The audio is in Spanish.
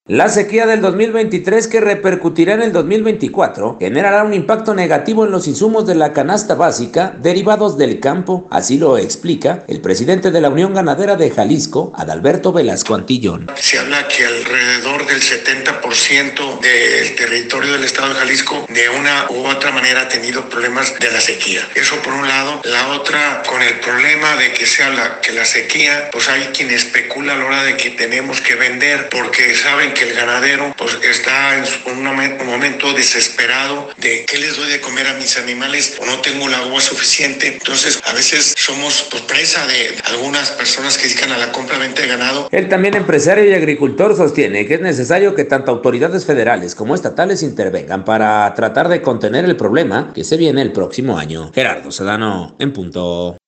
La sequía del 2023, que repercutirá en el 2024, generará un impacto negativo en los insumos de la canasta básica derivados del campo. Así lo explica el presidente de la Unión Ganadera de Jalisco, Adalberto Velasco Antillón. Se habla que alrededor del 70% del territorio del estado de Jalisco de una u otra manera ha tenido problemas de la sequía. Eso por un lado. La otra, con el problema de que se habla que la sequía, pues hay quien especula a la hora de que tenemos que vender porque saben que el ganadero pues está en un momento desesperado de qué les doy de comer a mis animales o no tengo el agua suficiente. Entonces a veces somos pues presa de algunas personas que dedican a la compra-venta de ganado. El también empresario y agricultor sostiene que es necesario que tanto autoridades federales como estatales intervengan para tratar de contener el problema que se viene el próximo año. Gerardo Sedano, en punto.